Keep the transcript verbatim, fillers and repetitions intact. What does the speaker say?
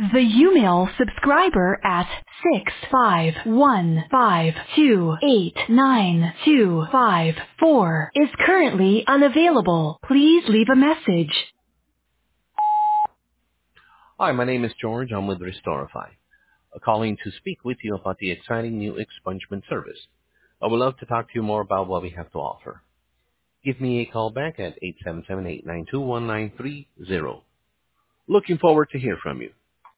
The Umail subscriber at six five one five two eight nine two five four is currently unavailable. Please leave a message. Hi, my name is George. I'm with Restorify, uh, calling to speak with you about the exciting new expungement service. I would love to talk to you more about what we have to offer. Give me a call back at eight seven seven, eight nine two, one nine three zero. Looking forward to hear from you.